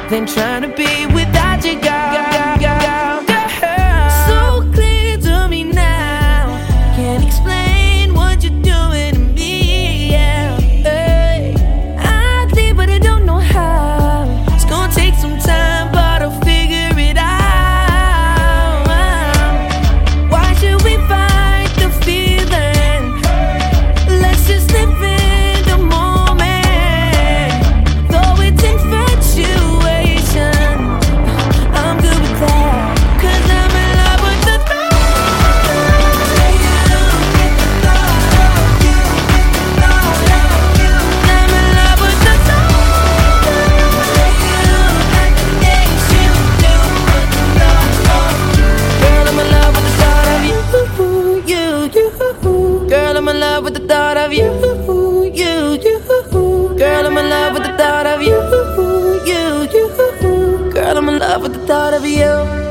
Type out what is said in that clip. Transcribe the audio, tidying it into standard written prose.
than trying to be without you, girl. So clear to me now. Can't explain what you're doing to me. Yeah. Hey. I'd leave, but I don't know how. It's gonna take some time, but I'll figure it out. Why should we fight the feeling? Let's just live in the moment. Though it's infatuation, I'm good with that. 'Cause I'm in love with the thought of you. I'm in love with the thought of you and the things you do. Girl, I'm in love with the thought of you. Girl, I'm in love with the thought of you. Girl, I'm in love with the thought of you. Girl, I'm in love with the thought of you.